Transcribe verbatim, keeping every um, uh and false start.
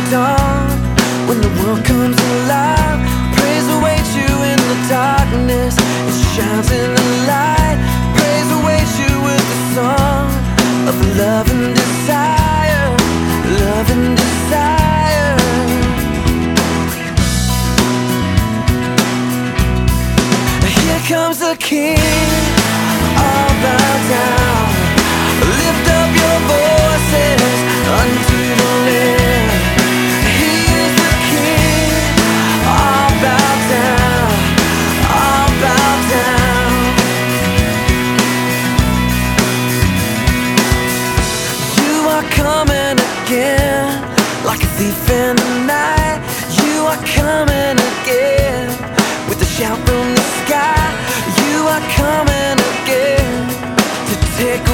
dawn. When the world comes alive, praise awaits you in the darkness. It shines in the light. Praise awaits you with the song of love and desire, love and desire. Here comes the King, all bow down. Lift up your voices unto the Lamb. He is the King, all bow down, all bow down. You are coming again, like a thief in the night. You are coming again, with a shout from the sky. You are coming again, to take